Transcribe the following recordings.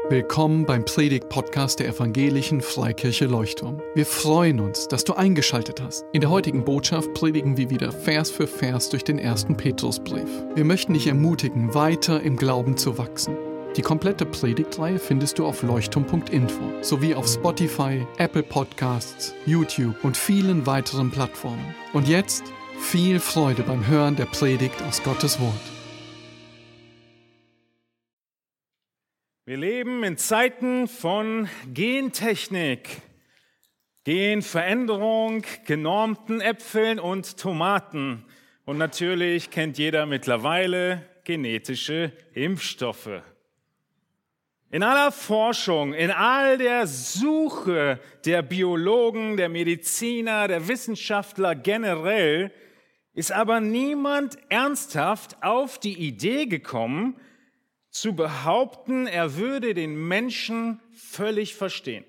Willkommen beim Predigt-Podcast der Evangelischen Freikirche Leuchtturm. Wir freuen uns, dass du eingeschaltet hast. In der heutigen Botschaft predigen wir wieder Vers für Vers durch den 1. Petrusbrief. Wir möchten dich ermutigen, weiter im Glauben zu wachsen. Die komplette Predigtreihe findest du auf leuchtturm.info sowie auf Spotify, Apple Podcasts, YouTube und vielen weiteren Plattformen. Und jetzt viel Freude beim Hören der Predigt aus Gottes Wort. Wir leben in Zeiten von Gentechnik, Genveränderung, genormten Äpfeln und Tomaten. Und natürlich kennt jeder mittlerweile genetische Impfstoffe. In aller Forschung, in all der Suche der Biologen, der Mediziner, der Wissenschaftler generell, ist aber niemand ernsthaft auf die Idee gekommen, zu behaupten, er würde den Menschen völlig verstehen.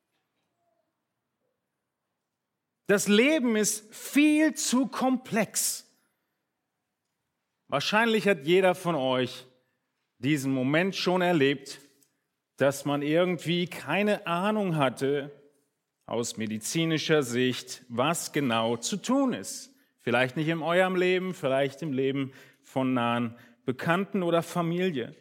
Das Leben ist viel zu komplex. Wahrscheinlich hat jeder von euch diesen Moment schon erlebt, dass man irgendwie keine Ahnung hatte, aus medizinischer Sicht, was genau zu tun ist. Vielleicht nicht in eurem Leben, vielleicht im Leben von nahen Bekannten oder Familie.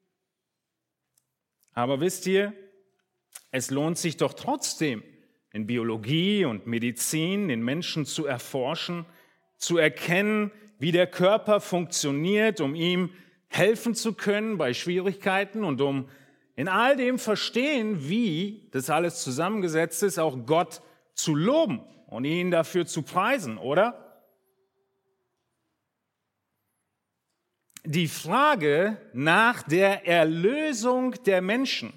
Aber wisst ihr, es lohnt sich doch trotzdem, in Biologie und Medizin den Menschen zu erforschen, zu erkennen, wie der Körper funktioniert, um ihm helfen zu können bei Schwierigkeiten und um in all dem verstehen, wie das alles zusammengesetzt ist, auch Gott zu loben und ihn dafür zu preisen, oder? Die Frage nach der Erlösung der Menschen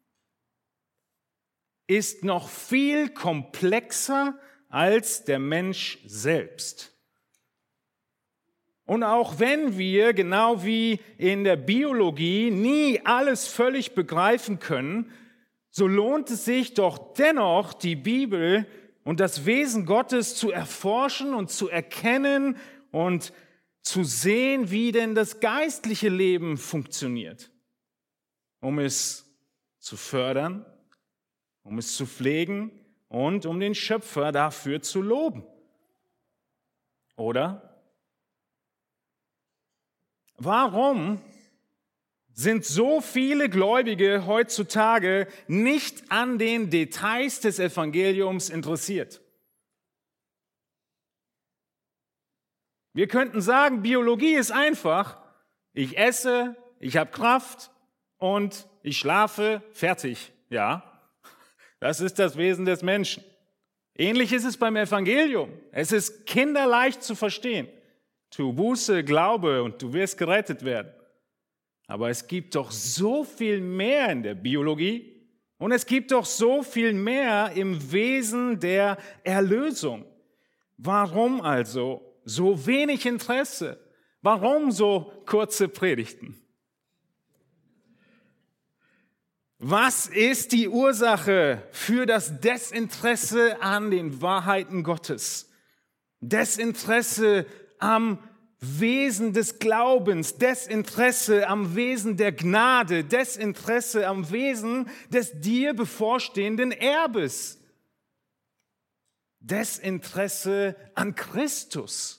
ist noch viel komplexer als der Mensch selbst. Und auch wenn wir, genau wie in der Biologie, nie alles völlig begreifen können, so lohnt es sich doch dennoch, die Bibel und das Wesen Gottes zu erforschen und zu erkennen und zu sehen, wie denn das geistliche Leben funktioniert, um es zu fördern, um es zu pflegen und um den Schöpfer dafür zu loben. Oder? Warum sind so viele Gläubige heutzutage nicht an den Details des Evangeliums interessiert? Wir könnten sagen, Biologie ist einfach. Ich esse, ich habe Kraft und ich schlafe, fertig. Ja, das ist das Wesen des Menschen. Ähnlich ist es beim Evangelium. Es ist kinderleicht zu verstehen. Tu Buße, Glaube und du wirst gerettet werden. Aber es gibt doch so viel mehr in der Biologie und es gibt doch so viel mehr im Wesen der Erlösung. Warum also so wenig Interesse? Warum so kurze Predigten? Was ist die Ursache für das Desinteresse an den Wahrheiten Gottes? Desinteresse am Wesen des Glaubens, Desinteresse am Wesen der Gnade, Desinteresse am Wesen des dir bevorstehenden Erbes. Desinteresse an Christus.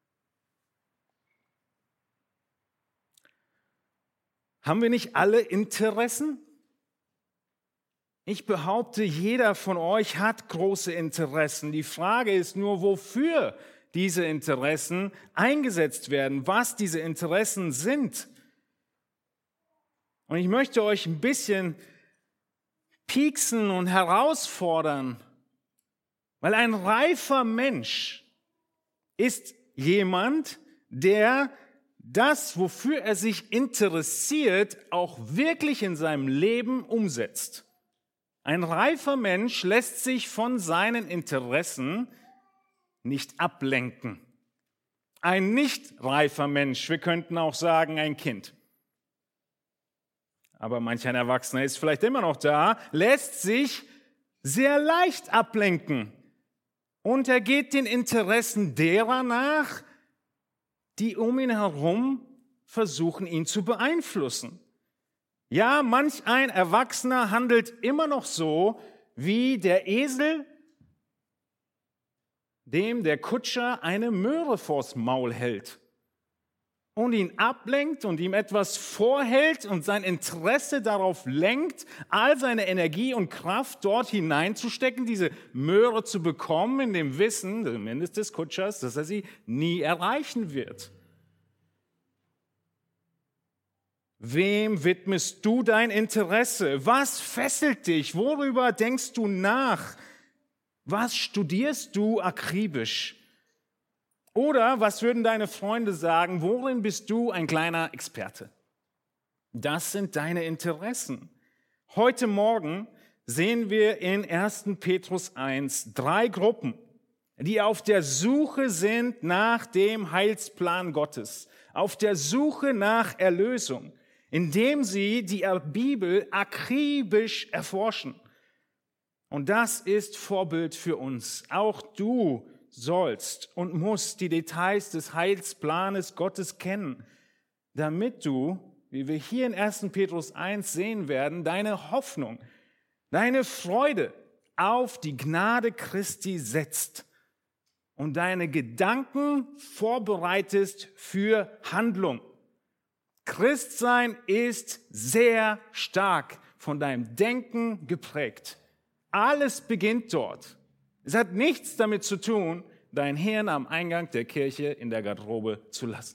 Haben wir nicht alle Interessen? Ich behaupte, jeder von euch hat große Interessen. Die Frage ist nur, wofür diese Interessen eingesetzt werden, was diese Interessen sind. Und ich möchte euch ein bisschen pieksen und herausfordern, weil ein reifer Mensch ist jemand, der das, wofür er sich interessiert, auch wirklich in seinem Leben umsetzt. Ein reifer Mensch lässt sich von seinen Interessen nicht ablenken. Ein nicht reifer Mensch, wir könnten auch sagen ein Kind, aber manch ein Erwachsener ist vielleicht immer noch da, lässt sich sehr leicht ablenken. Und er geht den Interessen derer nach, die um ihn herum versuchen, ihn zu beeinflussen. Ja, manch ein Erwachsener handelt immer noch so wie der Esel, dem der Kutscher eine Möhre vors Maul hält und ihn ablenkt und ihm etwas vorhält und sein Interesse darauf lenkt, all seine Energie und Kraft dort hineinzustecken, diese Möhre zu bekommen, in dem Wissen, zumindest des Kutschers, dass er sie nie erreichen wird. Wem widmest du dein Interesse? Was fesselt dich? Worüber denkst du nach? Was studierst du akribisch? Oder was würden deine Freunde sagen? Worin bist du ein kleiner Experte? Das sind deine Interessen. Heute Morgen sehen wir in 1. Petrus 1 3 Gruppen, die auf der Suche sind nach dem Heilsplan Gottes, auf der Suche nach Erlösung, indem sie die Bibel akribisch erforschen. Und das ist Vorbild für uns. Auch du sollst und musst die Details des Heilsplanes Gottes kennen, damit du, wie wir hier in 1. Petrus 1 sehen werden, deine Hoffnung, deine Freude auf die Gnade Christi setzt und deine Gedanken vorbereitest für Handlung. Christsein ist sehr stark von deinem Denken geprägt. Alles beginnt dort. Es hat nichts damit zu tun, dein Hirn am Eingang der Kirche in der Garderobe zu lassen.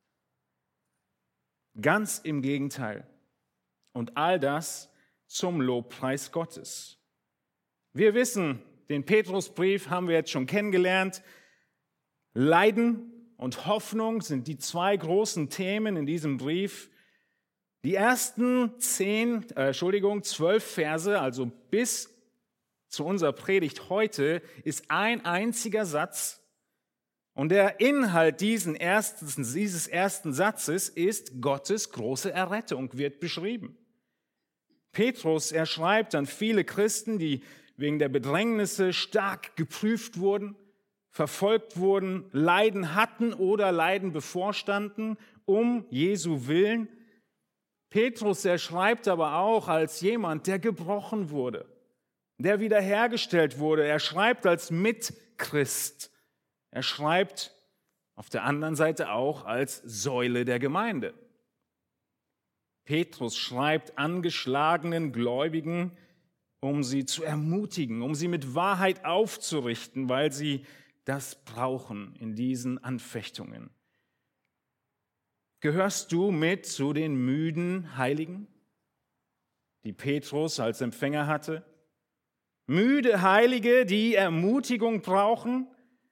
Ganz im Gegenteil. Und all das zum Lobpreis Gottes. Wir wissen, den Petrusbrief haben wir jetzt schon kennengelernt. Leiden und Hoffnung sind die zwei großen Themen in diesem Brief. Die ersten 12 Verse, also bis zu unserer Predigt heute, ist ein einziger Satz. Und der Inhalt dieses ersten Satzes ist, Gottes große Errettung wird beschrieben. Petrus, er schreibt an viele Christen, die wegen der Bedrängnisse stark geprüft wurden, verfolgt wurden, Leiden hatten oder Leiden bevorstanden, um Jesu Willen. Petrus, er schreibt aber auch als jemand, der gebrochen wurde, der wiederhergestellt wurde. Er schreibt als Mitchrist. Er schreibt auf der anderen Seite auch als Säule der Gemeinde. Petrus schreibt angeschlagenen Gläubigen, um sie zu ermutigen, um sie mit Wahrheit aufzurichten, weil sie das brauchen in diesen Anfechtungen. Gehörst du mit zu den müden Heiligen, die Petrus als Empfänger hatte? Müde Heilige, die Ermutigung brauchen?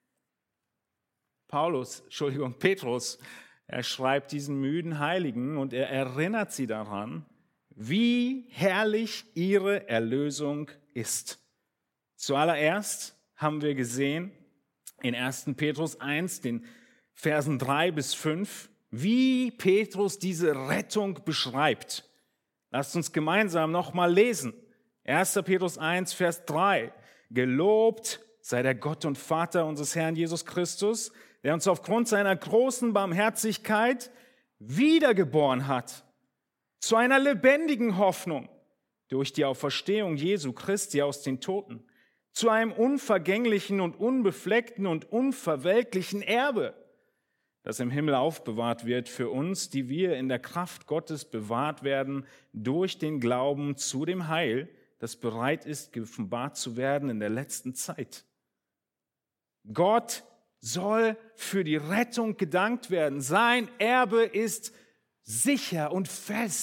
Petrus, er schreibt diesen müden Heiligen und er erinnert sie daran, wie herrlich ihre Erlösung ist. Zuallererst haben wir gesehen in 1. Petrus 1, den Versen 3 bis 5, wie Petrus diese Rettung beschreibt. Lasst uns gemeinsam nochmal lesen. 1. Petrus 1, Vers 3. Gelobt sei der Gott und Vater unseres Herrn Jesus Christus, der uns aufgrund seiner großen Barmherzigkeit wiedergeboren hat zu einer lebendigen Hoffnung durch die Auferstehung Jesu Christi aus den Toten, zu einem unvergänglichen und unbefleckten und unverwelklichen Erbe, das im Himmel aufbewahrt wird für uns, die wir in der Kraft Gottes bewahrt werden durch den Glauben zu dem Heil, das bereit ist, geoffenbart zu werden in der letzten Zeit. Gott soll für die Rettung gedankt werden. Sein Erbe ist sicher und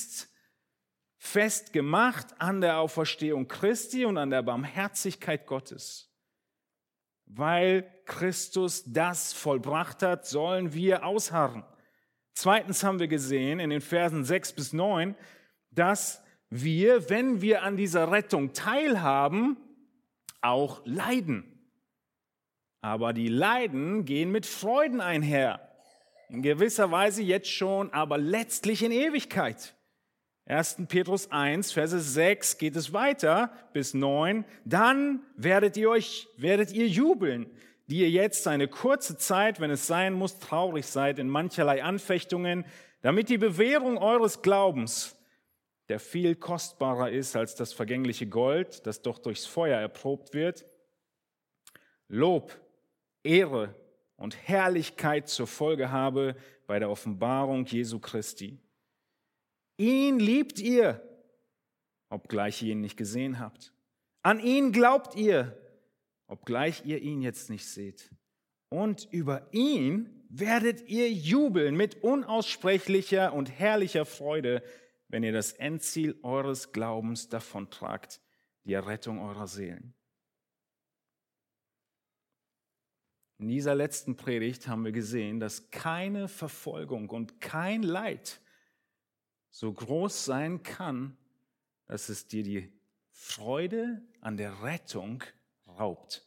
fest gemacht an der Auferstehung Christi und an der Barmherzigkeit Gottes. Weil Christus das vollbracht hat, sollen wir ausharren. Zweitens haben wir gesehen in den Versen 6 bis 9, dass wir, wenn wir an dieser Rettung teilhaben, auch leiden. Aber die Leiden gehen mit Freuden einher. In gewisser Weise jetzt schon, aber letztlich in Ewigkeit. 1. Petrus 1, Verse 6 geht es weiter bis 9. Dann werdet ihr jubeln, die ihr jetzt eine kurze Zeit, wenn es sein muss, traurig seid in mancherlei Anfechtungen, damit die Bewährung eures Glaubens, der viel kostbarer ist als das vergängliche Gold, das doch durchs Feuer erprobt wird. Lob, Ehre und Herrlichkeit zur Folge habe bei der Offenbarung Jesu Christi. Ihn liebt ihr, obgleich ihr ihn nicht gesehen habt. An ihn glaubt ihr, obgleich ihr ihn jetzt nicht seht. Und über ihn werdet ihr jubeln mit unaussprechlicher und herrlicher Freude, wenn ihr das Endziel eures Glaubens davontragt, die Errettung eurer Seelen. In dieser letzten Predigt haben wir gesehen, dass keine Verfolgung und kein Leid so groß sein kann, dass es dir die Freude an der Rettung raubt.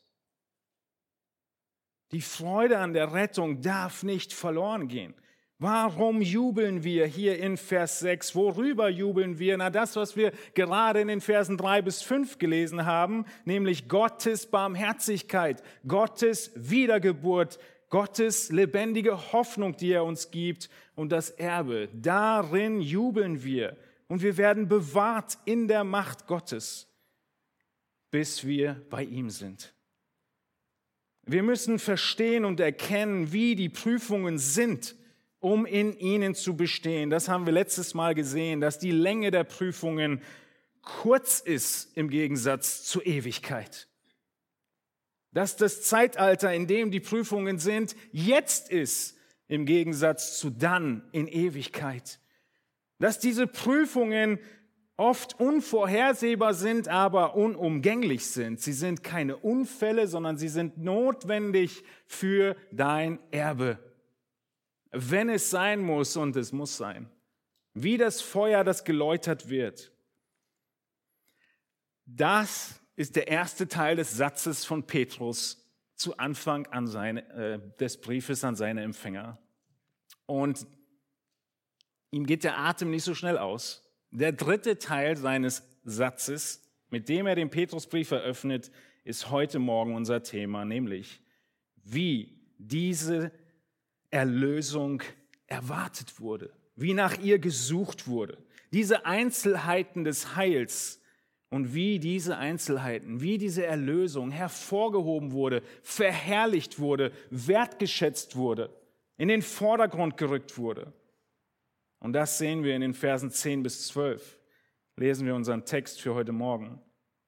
Die Freude an der Rettung darf nicht verloren gehen. Warum jubeln wir hier in Vers 6? Worüber jubeln wir? Na, das, was wir gerade in den Versen 3 bis 5 gelesen haben, nämlich Gottes Barmherzigkeit, Gottes Wiedergeburt, Gottes lebendige Hoffnung, die er uns gibt und das Erbe. Darin jubeln wir und wir werden bewahrt in der Macht Gottes, bis wir bei ihm sind. Wir müssen verstehen und erkennen, wie die Prüfungen sind, um in ihnen zu bestehen. Das haben wir letztes Mal gesehen, dass die Länge der Prüfungen kurz ist im Gegensatz zur Ewigkeit. Dass das Zeitalter, in dem die Prüfungen sind, jetzt ist im Gegensatz zu dann in Ewigkeit. Dass diese Prüfungen oft unvorhersehbar sind, aber unumgänglich sind. Sie sind keine Unfälle, sondern sie sind notwendig für dein Erbe. Wenn es sein muss, und es muss sein. Wie das Feuer, das geläutert wird. Das ist der erste Teil des Satzes von Petrus zu Anfang des Briefes an seine Empfänger. Und ihm geht der Atem nicht so schnell aus. Der dritte Teil seines Satzes, mit dem er den Petrusbrief eröffnet, ist heute Morgen unser Thema, nämlich wie diese Erlösung erwartet wurde, wie nach ihr gesucht wurde, diese Einzelheiten des Heils und wie diese Einzelheiten, wie diese Erlösung hervorgehoben wurde, verherrlicht wurde, wertgeschätzt wurde, in den Vordergrund gerückt wurde. Und das sehen wir in den Versen 10 bis 12. Lesen wir unseren Text für heute Morgen.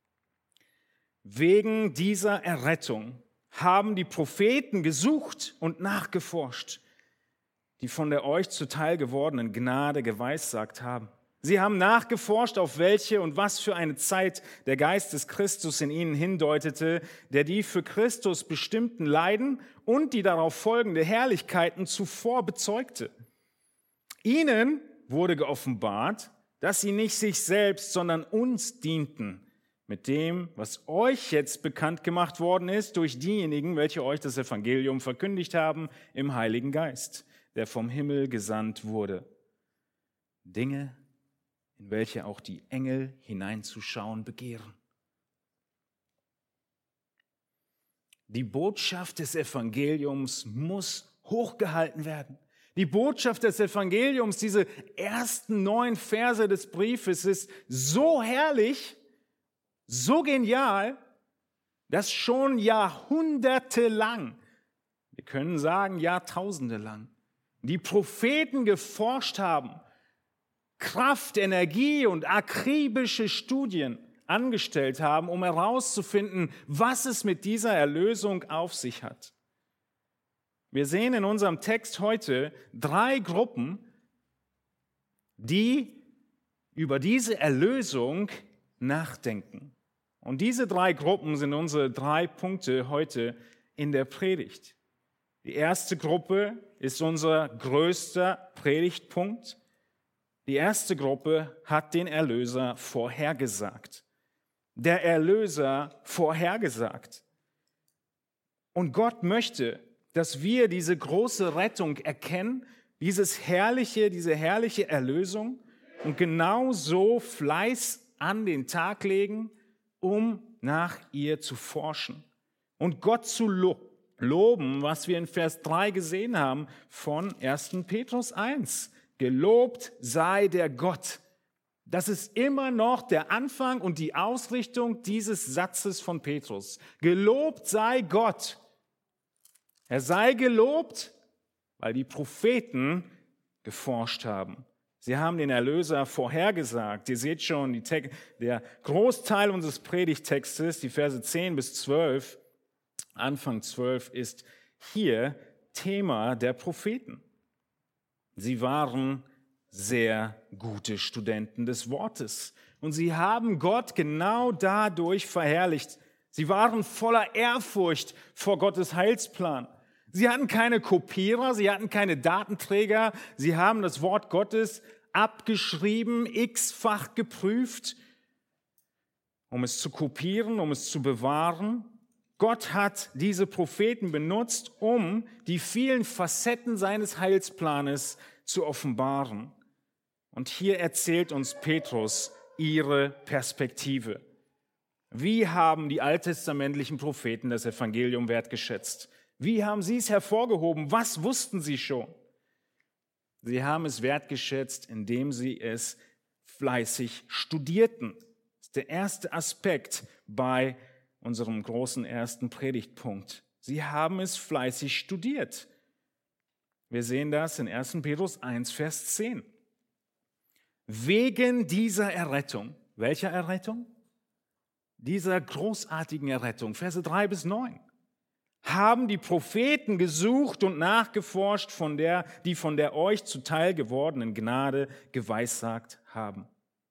Wegen dieser Errettung haben die Propheten gesucht und nachgeforscht, die von der euch zuteil gewordenen Gnade geweissagt haben. Sie haben nachgeforscht, auf welche und was für eine Zeit der Geist des Christus in ihnen hindeutete, der die für Christus bestimmten Leiden und die darauf folgende Herrlichkeiten zuvor bezeugte. Ihnen wurde geoffenbart, dass sie nicht sich selbst, sondern uns dienten, mit dem, was euch jetzt bekannt gemacht worden ist, durch diejenigen, welche euch das Evangelium verkündigt haben, im Heiligen Geist, der vom Himmel gesandt wurde. Dinge, in welche auch die Engel hineinzuschauen begehren. Die Botschaft des Evangeliums muss hochgehalten werden. Die Botschaft des Evangeliums, diese ersten 9 Verse des Briefes, ist so herrlich, so genial, dass schon jahrhundertelang, wir können sagen Jahrtausende lang, die Propheten geforscht haben, Kraft, Energie und akribische Studien angestellt haben, um herauszufinden, was es mit dieser Erlösung auf sich hat. Wir sehen in unserem Text heute 3 Gruppen, die über diese Erlösung nachdenken. Und diese 3 Gruppen sind unsere 3 Punkte heute in der Predigt. Die erste Gruppe ist unser größter Predigtpunkt. Die erste Gruppe hat den Erlöser vorhergesagt. Der Erlöser vorhergesagt. Und Gott möchte, dass wir diese große Rettung erkennen, diese herrliche Erlösung und genauso Fleiß an den Tag legen, um nach ihr zu forschen und Gott zu loben, was wir in Vers 3 gesehen haben von 1. Petrus 1. Gelobt sei der Gott, Das ist immer noch der Anfang und die Ausrichtung dieses Satzes von Petrus. Gelobt sei Gott. Er sei gelobt, weil die Propheten geforscht haben. Sie haben den Erlöser vorhergesagt. Ihr seht schon, der Großteil unseres Predigttextes, die Verse 10 bis 12, Anfang 12, ist hier Thema der Propheten. Sie waren sehr gute Studenten des Wortes und sie haben Gott genau dadurch verherrlicht. Sie waren voller Ehrfurcht vor Gottes Heilsplan. Sie hatten keine Kopierer, sie hatten keine Datenträger, sie haben das Wort Gottes abgeschrieben, x-fach geprüft, um es zu kopieren, um es zu bewahren. Gott hat diese Propheten benutzt, um die vielen Facetten seines Heilsplanes zu offenbaren. Und hier erzählt uns Petrus ihre Perspektive. Wie haben die alttestamentlichen Propheten das Evangelium wertgeschätzt? Wie haben sie es hervorgehoben? Was wussten sie schon? Sie haben es wertgeschätzt, indem sie es fleißig studierten. Das ist der erste Aspekt bei unserem großen ersten Predigtpunkt. Sie haben es fleißig studiert. Wir sehen das in 1. Petrus 1, Vers 10. Wegen dieser Errettung. Welcher Errettung? Dieser großartigen Errettung. Verse 3 bis 9. Haben die Propheten gesucht und nachgeforscht, die von der euch zuteil gewordenen Gnade geweissagt haben.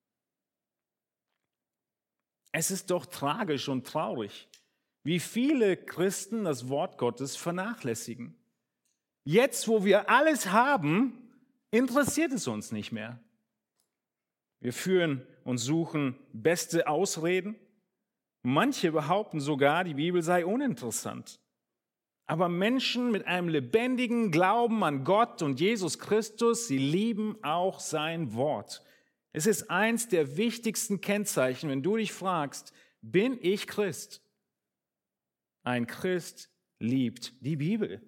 Es ist doch tragisch und traurig, wie viele Christen das Wort Gottes vernachlässigen. Jetzt, wo wir alles haben, interessiert es uns nicht mehr. Wir führen und suchen beste Ausreden. Manche behaupten sogar, die Bibel sei uninteressant. Aber Menschen mit einem lebendigen Glauben an Gott und Jesus Christus, sie lieben auch sein Wort. Es ist eins der wichtigsten Kennzeichen, wenn du dich fragst, bin ich Christ? Ein Christ liebt die Bibel.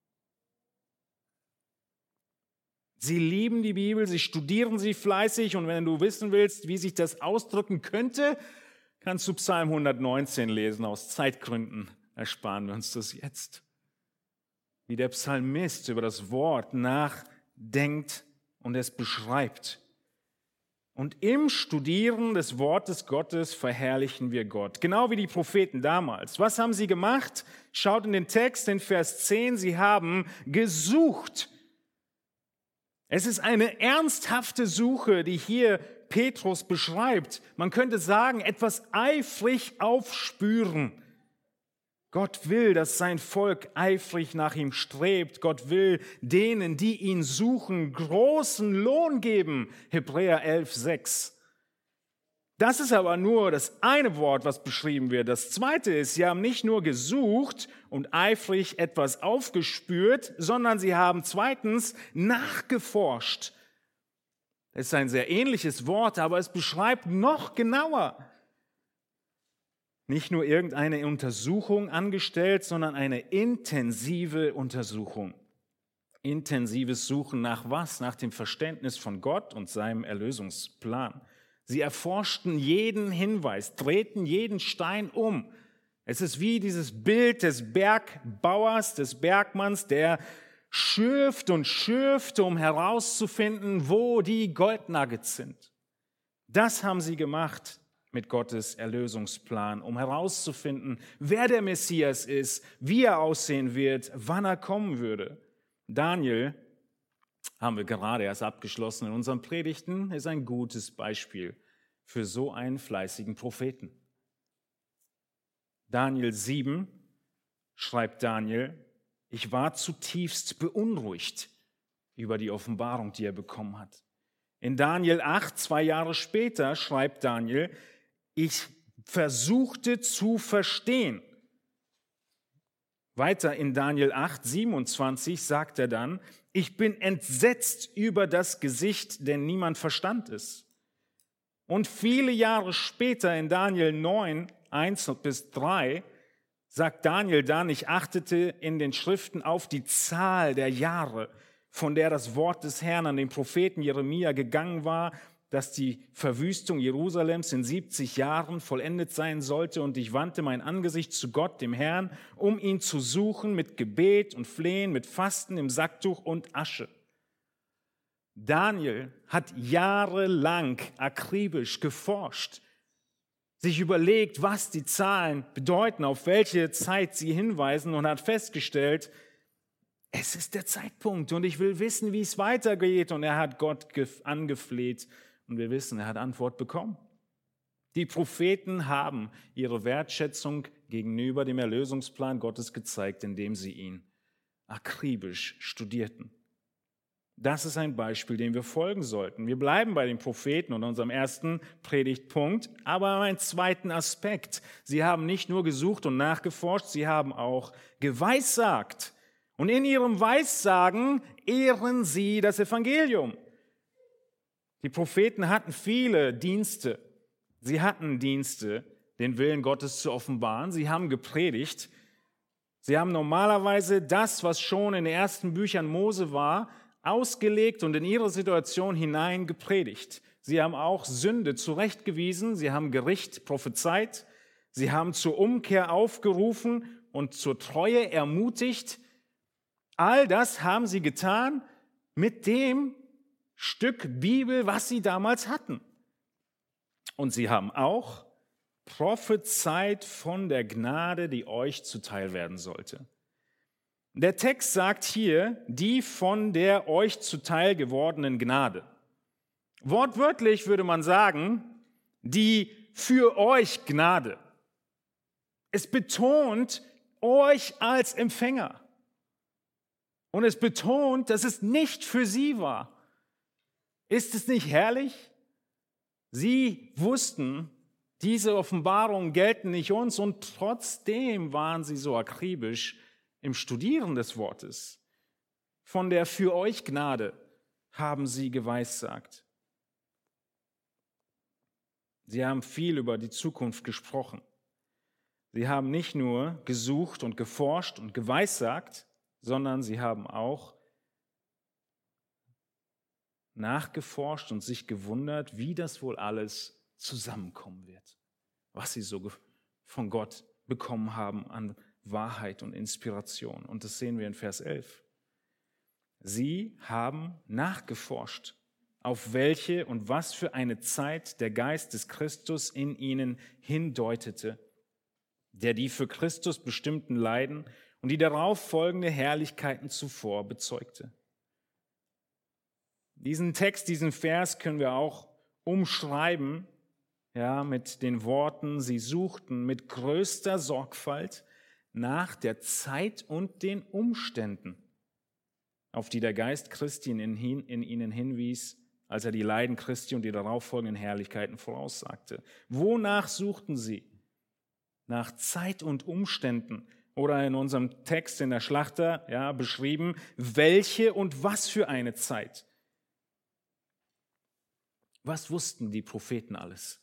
Sie lieben die Bibel, sie studieren sie fleißig und wenn du wissen willst, wie sich das ausdrücken könnte, kannst du Psalm 119 lesen. Aus Zeitgründen ersparen wir uns das jetzt. Wie der Psalmist über das Wort nachdenkt und es beschreibt. Und im Studieren des Wortes Gottes verherrlichen wir Gott. Genau wie die Propheten damals. Was haben sie gemacht? Schaut in den Text, in Vers 10. Sie haben gesucht. Es ist eine ernsthafte Suche, die hier Petrus beschreibt. Man könnte sagen, etwas eifrig aufspüren. Gott will, dass sein Volk eifrig nach ihm strebt. Gott will denen, die ihn suchen, großen Lohn geben. Hebräer 11,6. Das ist aber nur das eine Wort, was beschrieben wird. Das zweite ist, sie haben nicht nur gesucht und eifrig etwas aufgespürt, sondern sie haben zweitens nachgeforscht. Das ist ein sehr ähnliches Wort, aber es beschreibt noch genauer. Nicht nur irgendeine Untersuchung angestellt, sondern eine intensive Untersuchung. Intensives Suchen nach was? Nach dem Verständnis von Gott und seinem Erlösungsplan. Sie erforschten jeden Hinweis, drehten jeden Stein um. Es ist wie dieses Bild des Bergbauers, des Bergmanns, der schürft und schürft, um herauszufinden, wo die Goldnuggets sind. Das haben sie gemacht mit Gottes Erlösungsplan, um herauszufinden, wer der Messias ist, wie er aussehen wird, wann er kommen würde. Daniel, haben wir gerade erst abgeschlossen in unseren Predigten, ist ein gutes Beispiel für so einen fleißigen Propheten. Daniel 7 schreibt Daniel, ich war zutiefst beunruhigt über die Offenbarung, die er bekommen hat. In Daniel 8, 2 Jahre später, schreibt Daniel, ich versuchte zu verstehen. Weiter in Daniel 8, 27 sagt er dann, ich bin entsetzt über das Gesicht, denn niemand verstand es. Und viele Jahre später in Daniel 9, 1 bis 3, sagt Daniel dann, ich achtete in den Schriften auf die Zahl der Jahre, von der das Wort des Herrn an den Propheten Jeremia gegangen war, dass die Verwüstung Jerusalems in 70 Jahren vollendet sein sollte. Und ich wandte mein Angesicht zu Gott, dem Herrn, um ihn zu suchen mit Gebet und Flehen, mit Fasten im Sacktuch und Asche. Daniel hat jahrelang akribisch geforscht, sich überlegt, was die Zahlen bedeuten, auf welche Zeit sie hinweisen und hat festgestellt, es ist der Zeitpunkt und ich will wissen, wie es weitergeht. Und er hat Gott angefleht und wir wissen, er hat Antwort bekommen. Die Propheten haben ihre Wertschätzung gegenüber dem Erlösungsplan Gottes gezeigt, indem sie ihn akribisch studierten. Das ist ein Beispiel, dem wir folgen sollten. Wir bleiben bei den Propheten und unserem ersten Predigtpunkt, aber einen zweiten Aspekt. Sie haben nicht nur gesucht und nachgeforscht, sie haben auch geweissagt. Und in ihrem Weissagen ehren sie das Evangelium. Die Propheten hatten viele Dienste. Sie hatten Dienste, den Willen Gottes zu offenbaren. Sie haben gepredigt. Sie haben normalerweise das, was schon in den ersten Büchern Mose war, ausgelegt und in ihre Situation hinein gepredigt. Sie haben auch Sünde zurechtgewiesen, sie haben Gericht prophezeit, sie haben zur Umkehr aufgerufen und zur Treue ermutigt. All das haben sie getan mit dem Stück Bibel, was sie damals hatten. Und sie haben auch prophezeit von der Gnade, die euch zuteil werden sollte. Der Text sagt hier, die von der euch zuteil gewordenen Gnade. Wortwörtlich würde man sagen, die für euch Gnade. Es betont euch als Empfänger. Und es betont, dass es nicht für sie war. Ist es nicht herrlich? Sie wussten, diese Offenbarungen gelten nicht uns und trotzdem waren sie so akribisch im Studieren des Wortes. Von der für euch Gnade haben sie geweissagt. Sie haben viel über die Zukunft gesprochen. Sie haben nicht nur gesucht und geforscht und geweissagt, sondern sie haben auch nachgeforscht und sich gewundert, wie das wohl alles zusammenkommen wird, was sie so von Gott bekommen haben an Wahrheit und Inspiration. Und das sehen wir in Vers 11. Sie haben nachgeforscht, auf welche und was für eine Zeit der Geist des Christus in ihnen hindeutete, der die für Christus bestimmten Leiden und die darauf folgende Herrlichkeiten zuvor bezeugte. Diesen Text, diesen Vers können wir auch umschreiben, mit den Worten, sie suchten mit größter Sorgfalt nach der Zeit und den Umständen, auf die der Geist Christi in ihnen hinwies, als er die Leiden Christi und die darauffolgenden Herrlichkeiten voraussagte. Wonach suchten sie? Nach Zeit und Umständen. Oder in unserem Text in der Schlachter beschrieben, welche und was für eine Zeit. Was wussten die Propheten alles?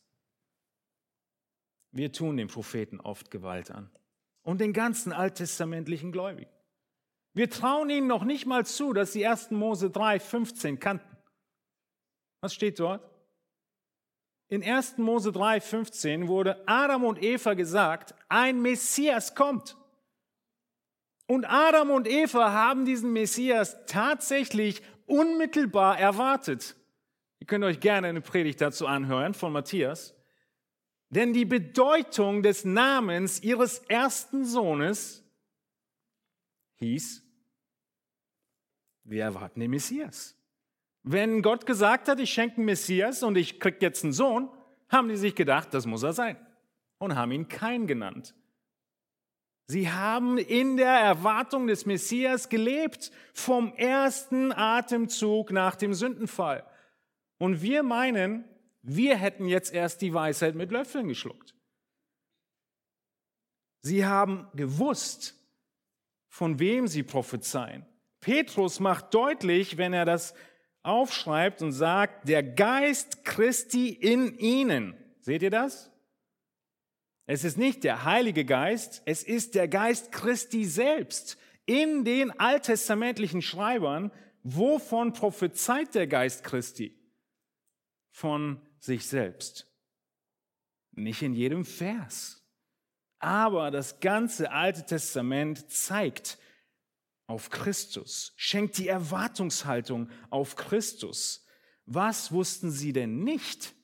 Wir tun den Propheten oft Gewalt an. Und den ganzen alttestamentlichen Gläubigen. Wir trauen ihnen noch nicht mal zu, dass sie 1. Mose 3,15 kannten. Was steht dort? In 1. Mose 3,15 wurde Adam und Eva gesagt, ein Messias kommt. Und Adam und Eva haben diesen Messias tatsächlich unmittelbar erwartet. Ihr könnt euch gerne eine Predigt dazu anhören von Matthias. Denn die Bedeutung des Namens ihres ersten Sohnes hieß, wir erwarten den Messias. Wenn Gott gesagt hat, ich schenke einen Messias und ich kriege jetzt einen Sohn, haben die sich gedacht, das muss er sein. Und haben ihn Kain genannt. Sie haben in der Erwartung des Messias gelebt, vom ersten Atemzug nach dem Sündenfall. Und wir meinen, wir hätten jetzt erst die Weisheit mit Löffeln geschluckt. Sie haben gewusst, von wem sie prophezeien. Petrus macht deutlich, wenn er das aufschreibt und sagt, der Geist Christi in ihnen. Seht ihr das? Es ist nicht der Heilige Geist, es ist der Geist Christi selbst. In den alttestamentlichen Schreibern, wovon prophezeit der Geist Christi? von sich selbst. Nicht in jedem Vers. Aber das ganze Alte Testament zeigt auf Christus, schenkt die Erwartungshaltung auf Christus. Was wussten sie denn nicht?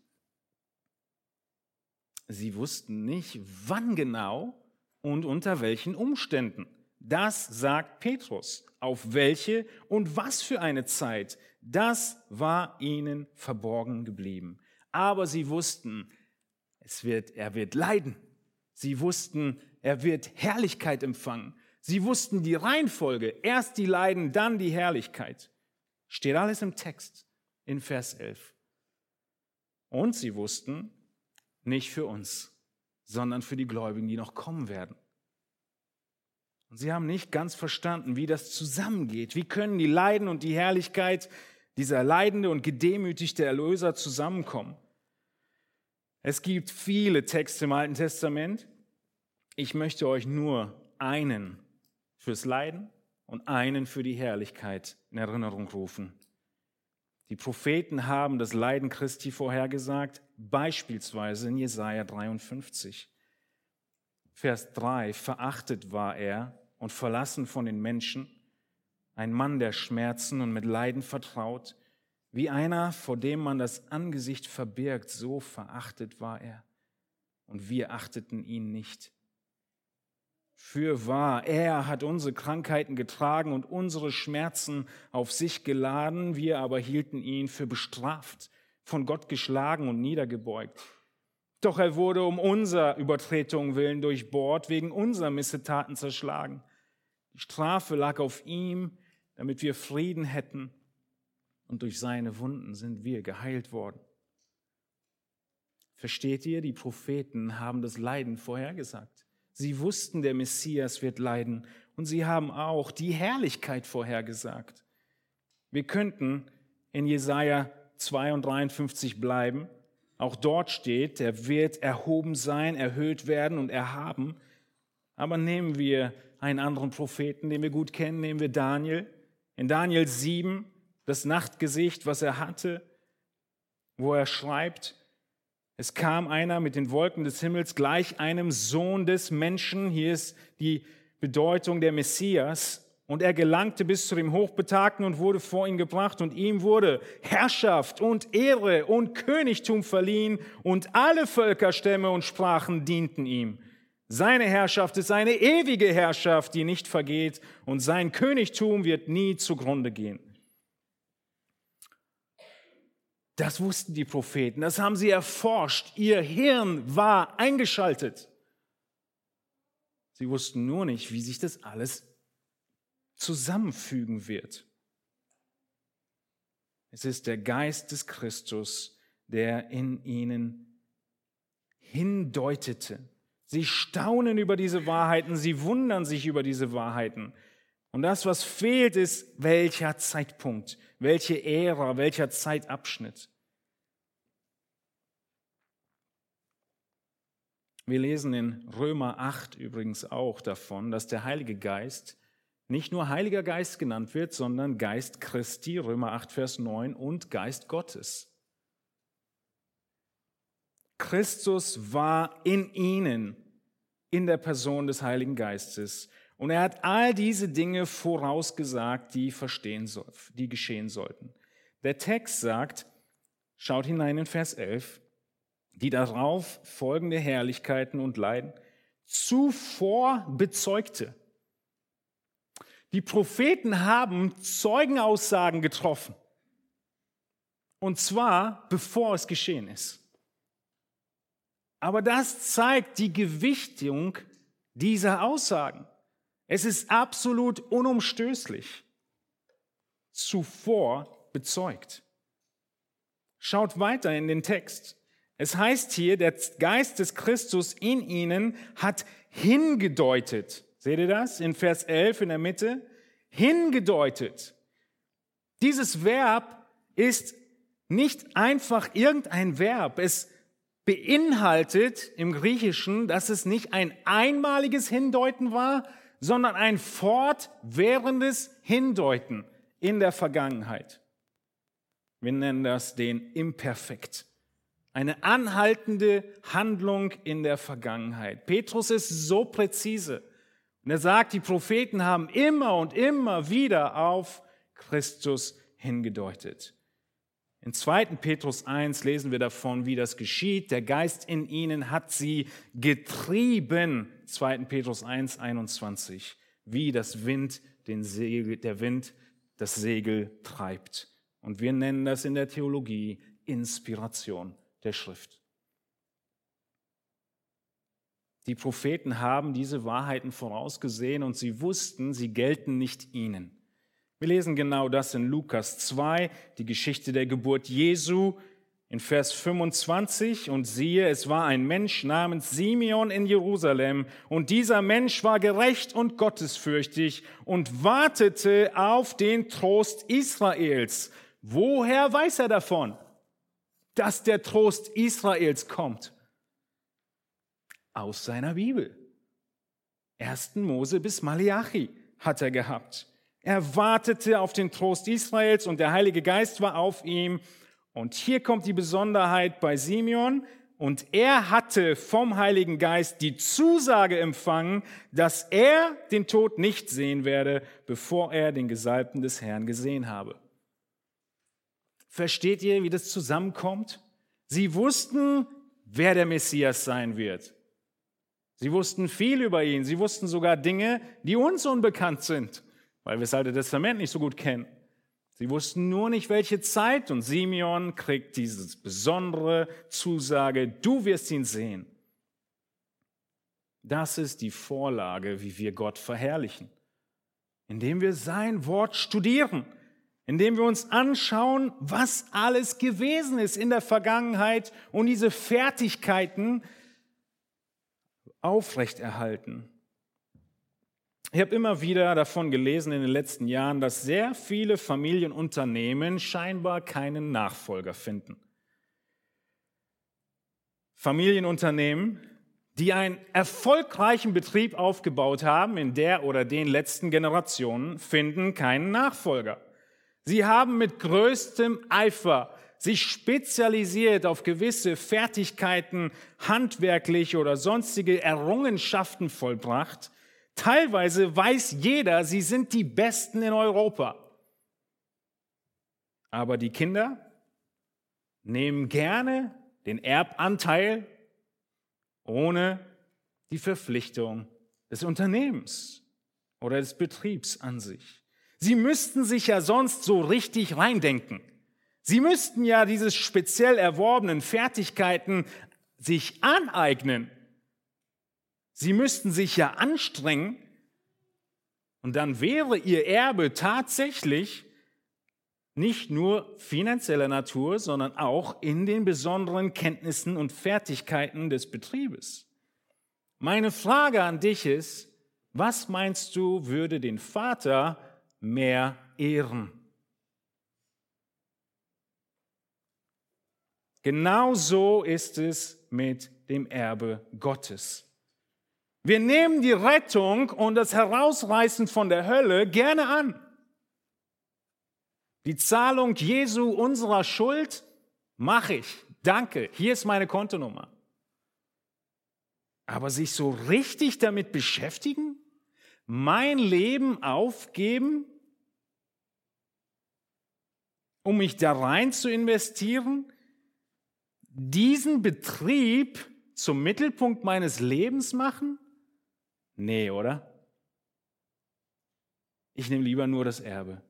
Sie wussten nicht, wann genau und unter welchen Umständen. Das sagt Petrus. Auf welche und was für eine Zeit. Das war ihnen verborgen geblieben. Aber sie wussten, er wird leiden. Sie wussten, er wird Herrlichkeit empfangen. Sie wussten die Reihenfolge. Erst die Leiden, dann die Herrlichkeit. Steht alles im Text in Vers 11. Und sie wussten, nicht für uns, sondern für die Gläubigen, die noch kommen werden. Und sie haben nicht ganz verstanden, wie das zusammengeht. Wie können die Leiden und die Herrlichkeit, dieser leidende und gedemütigte Erlöser zusammenkommen? Es gibt viele Texte im Alten Testament. Ich möchte euch nur einen fürs Leiden und einen für die Herrlichkeit in Erinnerung rufen. Die Propheten haben das Leiden Christi vorhergesagt, beispielsweise in Jesaja 53. Vers 3, verachtet war er und verlassen von den Menschen, ein Mann der Schmerzen und mit Leiden vertraut, wie einer, vor dem man das Angesicht verbirgt, so verachtet war er. Und wir achteten ihn nicht. Fürwahr, er hat unsere Krankheiten getragen und unsere Schmerzen auf sich geladen, wir aber hielten ihn für bestraft, von Gott geschlagen und niedergebeugt. Doch er wurde um unserer Übertretung willen durchbohrt, wegen unserer Missetaten zerschlagen. Die Strafe lag auf ihm, damit wir Frieden hätten, und durch seine Wunden sind wir geheilt worden. Versteht ihr, die Propheten haben das Leiden vorhergesagt. Sie wussten, der Messias wird leiden, und sie haben auch die Herrlichkeit vorhergesagt. Wir könnten in Jesaja 52 bleiben. Auch dort steht, er wird erhoben sein, erhöht werden und erhaben. Aber nehmen wir einen anderen Propheten, den wir gut kennen, nehmen wir Daniel. In Daniel 7, das Nachtgesicht, was er hatte, wo er schreibt, es kam einer mit den Wolken des Himmels gleich einem Sohn des Menschen. Hier ist die Bedeutung der Messias. Und er gelangte bis zu dem Hochbetagten und wurde vor ihn gebracht. Und ihm wurde Herrschaft und Ehre und Königtum verliehen. Und alle Völkerstämme und Sprachen dienten ihm. Seine Herrschaft ist eine ewige Herrschaft, die nicht vergeht. Und sein Königtum wird nie zugrunde gehen. Das wussten die Propheten, das haben sie erforscht. Ihr Hirn war eingeschaltet. Sie wussten nur nicht, wie sich das alles zusammenfügen wird. Es ist der Geist des Christus, der in ihnen hindeutete. Sie staunen über diese Wahrheiten, sie wundern sich über diese Wahrheiten. Und das, was fehlt, ist, welcher Zeitpunkt, welche Ära, welcher Zeitabschnitt. Wir lesen in Römer 8 übrigens auch davon, dass der Heilige Geist nicht nur Heiliger Geist genannt wird, sondern Geist Christi, Römer 8, Vers 9, und Geist Gottes. Christus war in ihnen, in der Person des Heiligen Geistes. Und er hat all diese Dinge vorausgesagt, die geschehen sollten. Der Text sagt, schaut hinein in Vers 11, die darauf folgende Herrlichkeiten und Leiden zuvor bezeugte. Die Propheten haben Zeugenaussagen getroffen. Und zwar, bevor es geschehen ist. Aber das zeigt die Gewichtung dieser Aussagen. Es ist absolut unumstößlich. Zuvor bezeugt. Schaut weiter in den Text. Es heißt hier, der Geist des Christus in ihnen hat hingedeutet. Seht ihr das? In Vers 11 in der Mitte. Hingedeutet. Dieses Verb ist nicht einfach irgendein Verb. Es beinhaltet im Griechischen, dass es nicht ein einmaliges Hindeuten war, sondern ein fortwährendes Hindeuten in der Vergangenheit. Wir nennen das den Imperfekt. Eine anhaltende Handlung in der Vergangenheit. Petrus ist so präzise. Und er sagt, die Propheten haben immer und immer wieder auf Christus hingedeutet. In 2. Petrus 1 lesen wir davon, wie das geschieht. Der Geist in ihnen hat sie getrieben. 2. Petrus 1, 21. Wie der Wind das Segel treibt. Und wir nennen das in der Theologie Inspiration der Schrift. Die Propheten haben diese Wahrheiten vorausgesehen und sie wussten, sie gelten nicht ihnen. Wir lesen genau das in Lukas 2, die Geschichte der Geburt Jesu, in Vers 25. Und siehe, es war ein Mensch namens Simeon in Jerusalem, und dieser Mensch war gerecht und gottesfürchtig und wartete auf den Trost Israels. Woher weiß er davon, dass der Trost Israels kommt? Aus seiner Bibel. 1. Mose bis Maleachi hat er gehabt. Er wartete auf den Trost Israels und der Heilige Geist war auf ihm. Und hier kommt die Besonderheit bei Simeon. Und er hatte vom Heiligen Geist die Zusage empfangen, dass er den Tod nicht sehen werde, bevor er den Gesalbten des Herrn gesehen habe. Versteht ihr, wie das zusammenkommt? Sie wussten, wer der Messias sein wird. Sie wussten viel über ihn. Sie wussten sogar Dinge, die uns unbekannt sind, weil wir das Alte Testament nicht so gut kennen. Sie wussten nur nicht, welche Zeit, und Simeon kriegt diese besondere Zusage, du wirst ihn sehen. Das ist die Vorlage, wie wir Gott verherrlichen, indem wir sein Wort studieren, indem wir uns anschauen, was alles gewesen ist in der Vergangenheit und diese Fertigkeiten aufrechterhalten. Ich habe immer wieder davon gelesen in den letzten Jahren, dass sehr viele Familienunternehmen scheinbar keinen Nachfolger finden. Familienunternehmen, die einen erfolgreichen Betrieb aufgebaut haben in der oder den letzten Generationen, finden keinen Nachfolger. Sie haben mit größtem Eifer sich spezialisiert auf gewisse Fertigkeiten, handwerkliche oder sonstige Errungenschaften vollbracht. Teilweise weiß jeder, sie sind die Besten in Europa. Aber die Kinder nehmen gerne den Erbanteil ohne die Verpflichtung des Unternehmens oder des Betriebs an sich. Sie müssten sich ja sonst so richtig reindenken. Sie müssten ja diese speziell erworbenen Fertigkeiten sich aneignen. Sie müssten sich ja anstrengen und dann wäre ihr Erbe tatsächlich nicht nur finanzieller Natur, sondern auch in den besonderen Kenntnissen und Fertigkeiten des Betriebes. Meine Frage an dich ist, was meinst du, würde den Vater mehr ehren? Genauso ist es mit dem Erbe Gottes. Wir nehmen die Rettung und das Herausreißen von der Hölle gerne an. Die Zahlung Jesu unserer Schuld mache ich. Danke, hier ist meine Kontonummer. Aber sich so richtig damit beschäftigen, mein Leben aufgeben, um mich da rein zu investieren, diesen Betrieb zum Mittelpunkt meines Lebens machen? Nee, oder? Ich nehme lieber nur das Erbe.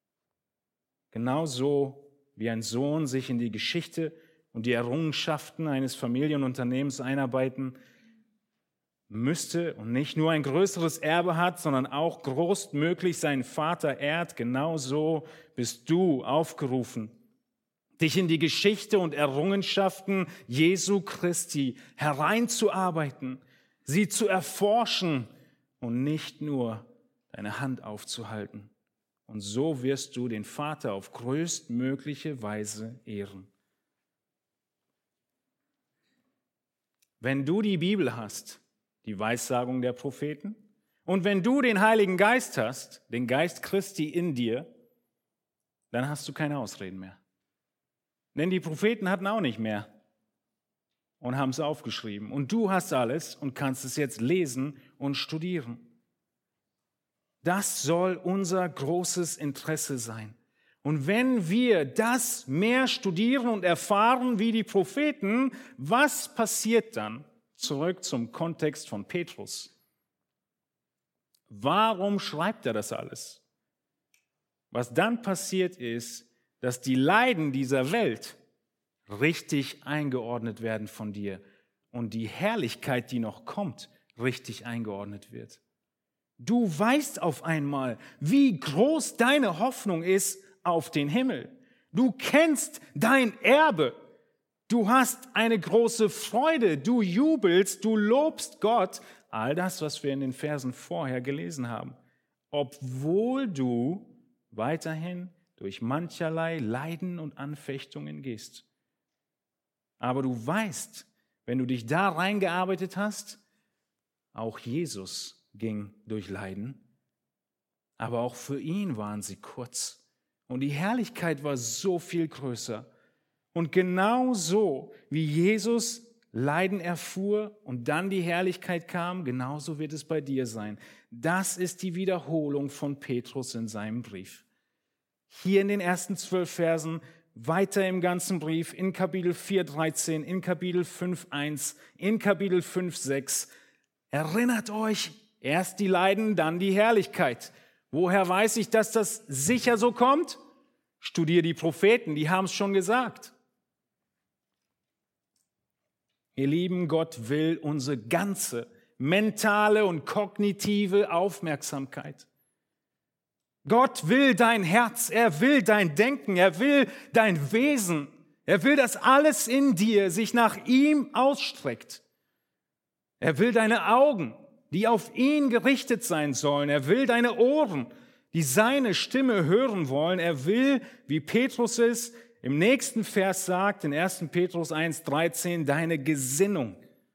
Genauso wie ein Sohn sich in die Geschichte und die Errungenschaften eines Familienunternehmens einarbeiten müsste und nicht nur ein größeres Erbe hat, sondern auch großmöglich seinen Vater ehrt, genauso bist du aufgerufen, dich in die Geschichte und Errungenschaften Jesu Christi hereinzuarbeiten, sie zu erforschen und nicht nur deine Hand aufzuhalten. Und so wirst du den Vater auf größtmögliche Weise ehren. Wenn du die Bibel hast, die Weissagung der Propheten, und wenn du den Heiligen Geist hast, den Geist Christi in dir, dann hast du keine Ausreden mehr. Denn die Propheten hatten auch nicht mehr und haben es aufgeschrieben. Und du hast alles und kannst es jetzt lesen und studieren. Das soll unser großes Interesse sein. Und wenn wir das mehr studieren und erfahren wie die Propheten, was passiert dann? Zurück zum Kontext von Petrus. Warum schreibt er das alles? Was dann passiert ist, dass die Leiden dieser Welt richtig eingeordnet werden von dir und die Herrlichkeit, die noch kommt, richtig eingeordnet wird. Du weißt auf einmal, wie groß deine Hoffnung ist auf den Himmel. Du kennst dein Erbe. Du hast eine große Freude. Du jubelst, du lobst Gott. All das, was wir in den Versen vorher gelesen haben. Obwohl du weiterhin durch mancherlei Leiden und Anfechtungen gehst. Aber du weißt, wenn du dich da reingearbeitet hast, auch Jesus ging durch Leiden, aber auch für ihn waren sie kurz. Und die Herrlichkeit war so viel größer. Und genau so, wie Jesus Leiden erfuhr und dann die Herrlichkeit kam, genauso wird es bei dir sein. Das ist die Wiederholung von Petrus in seinem Brief. Hier in den ersten 12 Versen, weiter im ganzen Brief, in Kapitel 4,13, in Kapitel 5,1, in Kapitel 5,6. Erinnert euch, erst die Leiden, dann die Herrlichkeit. Woher weiß ich, dass das sicher so kommt? Studier die Propheten, die haben es schon gesagt. Ihr Lieben, Gott will unsere ganze mentale und kognitive Aufmerksamkeit. Gott will dein Herz, er will dein Denken, er will dein Wesen. Er will, dass alles in dir sich nach ihm ausstreckt. Er will deine Augen, die auf ihn gerichtet sein sollen. Er will deine Ohren, die seine Stimme hören wollen. Er will, wie Petrus es im nächsten Vers sagt, in 1. Petrus 1,13, deine Gesinnung.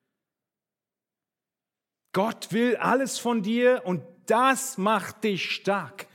Gott will alles von dir und das macht dich stark.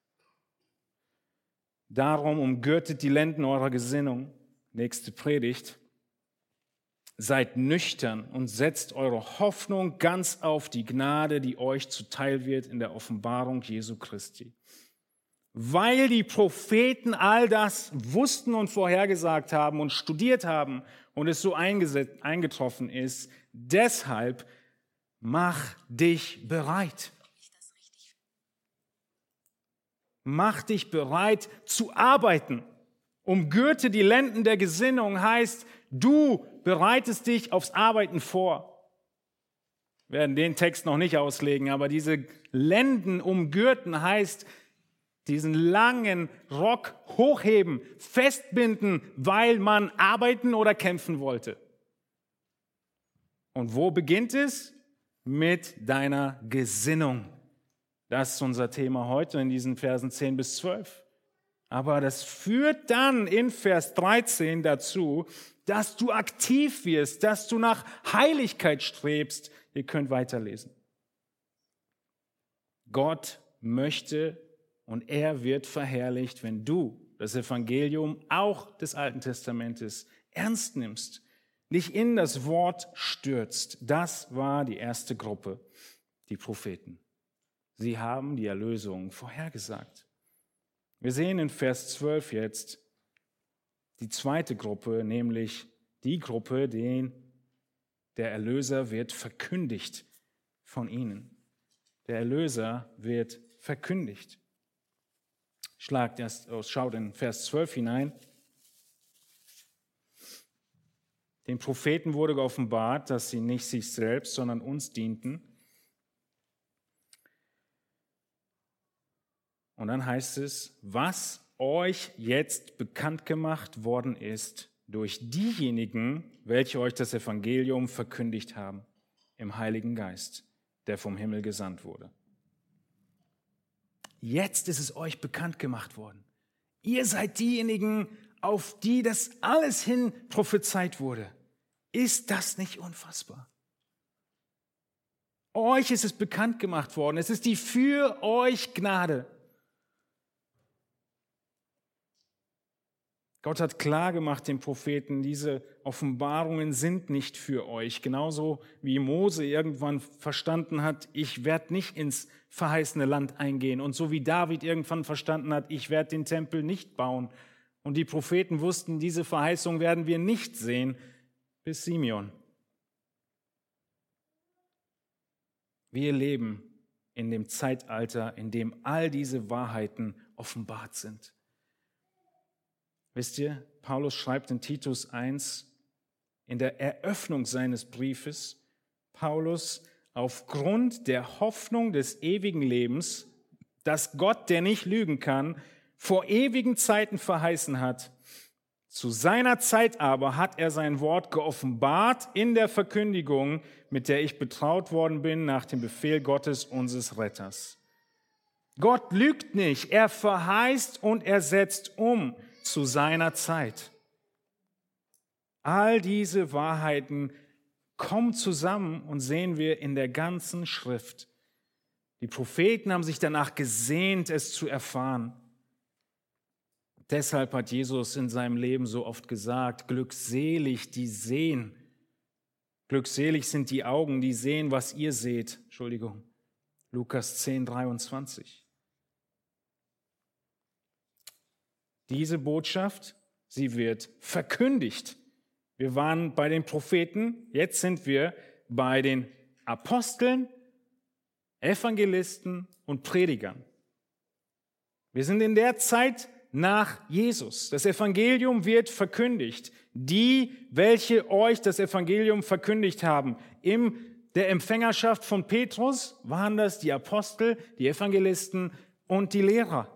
Darum umgürtet die Lenden eurer Gesinnung. Nächste Predigt. Seid nüchtern und setzt eure Hoffnung ganz auf die Gnade, die euch zuteil wird in der Offenbarung Jesu Christi. Weil die Propheten all das wussten und vorhergesagt haben und studiert haben und es so eingetroffen ist, deshalb mach dich bereit. Mach dich bereit zu arbeiten. Umgürte die Lenden der Gesinnung heißt, du bereitest dich aufs Arbeiten vor. Wir werden den Text noch nicht auslegen, aber diese Lenden umgürten heißt, diesen langen Rock hochheben, festbinden, weil man arbeiten oder kämpfen wollte. Und wo beginnt es? Mit deiner Gesinnung. Das ist unser Thema heute in diesen Versen 10 bis 12. Aber das führt dann in Vers 13 dazu, dass du aktiv wirst, dass du nach Heiligkeit strebst. Ihr könnt weiterlesen. Gott möchte und er wird verherrlicht, wenn du das Evangelium auch des Alten Testamentes ernst nimmst, dich in das Wort stürzt. Das war die erste Gruppe, die Propheten. Sie haben die Erlösung vorhergesagt. Wir sehen in Vers 12 jetzt die zweite Gruppe, nämlich die Gruppe, der Erlöser wird verkündigt von ihnen. Der Erlöser wird verkündigt. Schaut in Vers 12 hinein. Den Propheten wurde geoffenbart, dass sie nicht sich selbst, sondern uns dienten. Und dann heißt es, was euch jetzt bekannt gemacht worden ist durch diejenigen, welche euch das Evangelium verkündigt haben, im Heiligen Geist, der vom Himmel gesandt wurde. Jetzt ist es euch bekannt gemacht worden. Ihr seid diejenigen, auf die das alles hin prophezeit wurde. Ist das nicht unfassbar? Euch ist es bekannt gemacht worden. Es ist die für euch Gnade. Gott hat klar gemacht den Propheten, diese Offenbarungen sind nicht für euch. Genauso wie Mose irgendwann verstanden hat, ich werde nicht ins verheißene Land eingehen. Und so wie David irgendwann verstanden hat, ich werde den Tempel nicht bauen. Und die Propheten wussten, diese Verheißung werden wir nicht sehen, bis Simeon. Wir leben in dem Zeitalter, in dem all diese Wahrheiten offenbart sind. Wisst ihr, Paulus schreibt in Titus 1, in der Eröffnung seines Briefes, Paulus, aufgrund der Hoffnung des ewigen Lebens, das Gott, der nicht lügen kann, vor ewigen Zeiten verheißen hat. Zu seiner Zeit aber hat er sein Wort geoffenbart in der Verkündigung, mit der ich betraut worden bin nach dem Befehl Gottes, unseres Retters. Gott lügt nicht, er verheißt und er setzt um zu seiner Zeit. All diese Wahrheiten kommen zusammen und sehen wir in der ganzen Schrift. Die Propheten haben sich danach gesehnt, es zu erfahren. Deshalb hat Jesus in seinem Leben so oft gesagt, glückselig die sehen. Glückselig sind die Augen, die sehen, was ihr seht. Lukas 10, 23. Diese Botschaft, sie wird verkündigt. Wir waren bei den Propheten, jetzt sind wir bei den Aposteln, Evangelisten und Predigern. Wir sind in der Zeit nach Jesus. Das Evangelium wird verkündigt. Die, welche euch das Evangelium verkündigt haben, in der Empfängerschaft von Petrus waren das die Apostel, die Evangelisten und die Lehrer.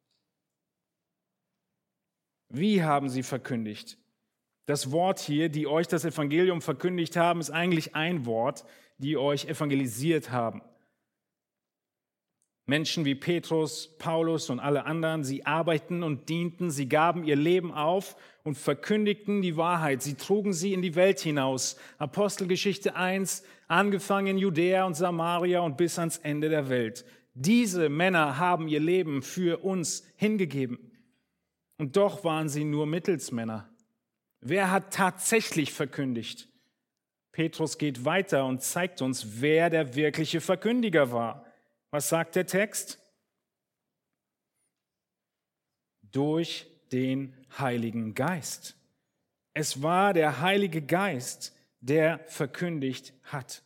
Wie haben sie verkündigt? Das Wort hier, die euch das Evangelium verkündigt haben, ist eigentlich ein Wort, die euch evangelisiert haben. Menschen wie Petrus, Paulus und alle anderen, sie arbeiten und dienten, sie gaben ihr Leben auf und verkündigten die Wahrheit. Sie trugen sie in die Welt hinaus. Apostelgeschichte 1, angefangen in Judäa und Samaria und bis ans Ende der Welt. Diese Männer haben ihr Leben für uns hingegeben. Und doch waren sie nur Mittelsmänner. Wer hat tatsächlich verkündigt? Petrus geht weiter und zeigt uns, wer der wirkliche Verkündiger war. Was sagt der Text? Durch den Heiligen Geist. Es war der Heilige Geist, der verkündigt hat.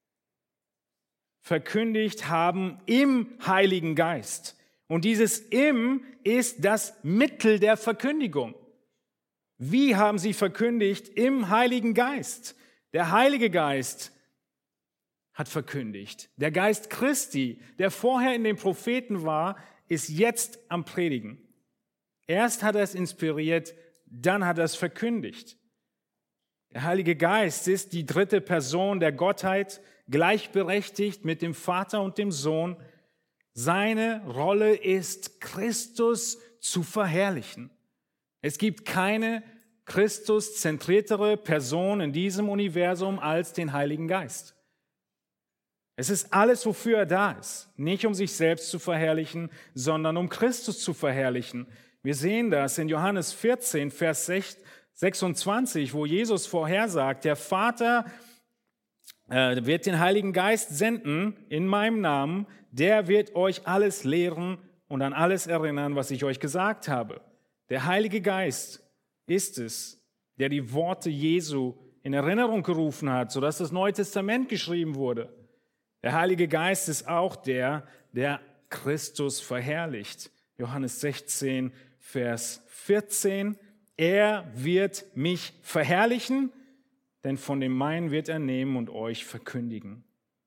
Verkündigt haben im Heiligen Geist. Und dieses im ist das Mittel der Verkündigung. Wie haben sie verkündigt? Im Heiligen Geist. Der Heilige Geist hat verkündigt. Der Geist Christi, der vorher in den Propheten war, ist jetzt am Predigen. Erst hat er es inspiriert, dann hat er es verkündigt. Der Heilige Geist ist die dritte Person der Gottheit, gleichberechtigt mit dem Vater und dem Sohn. Seine Rolle ist, Christus zu verherrlichen. Es gibt keine Christus-zentriertere Person in diesem Universum als den Heiligen Geist. Es ist alles, wofür er da ist. Nicht um sich selbst zu verherrlichen, sondern um Christus zu verherrlichen. Wir sehen das in Johannes 14, Vers 26, wo Jesus vorhersagt, der Vater wird den Heiligen Geist senden in meinem Namen, der wird euch alles lehren und an alles erinnern, was ich euch gesagt habe. Der Heilige Geist ist es, der die Worte Jesu in Erinnerung gerufen hat, sodass das Neue Testament geschrieben wurde. Der Heilige Geist ist auch der Christus verherrlicht. Johannes 16, Vers 14. Er wird mich verherrlichen, denn von dem meinen wird er nehmen und euch verkündigen.